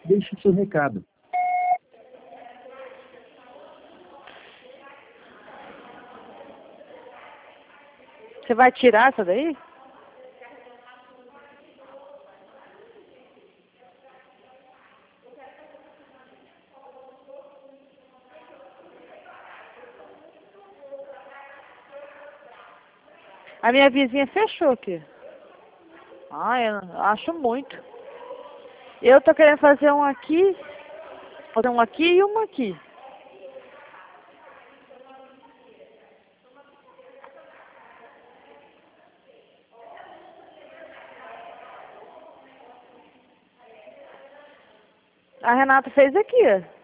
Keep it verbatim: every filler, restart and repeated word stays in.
Deixe seu recado. Você vai tirar essa daí? A minha vizinha fechou aqui. Ah, eu acho muito. Eu tô querendo fazer um aqui, fazer um aqui e um aqui. A Renata fez aqui, ó.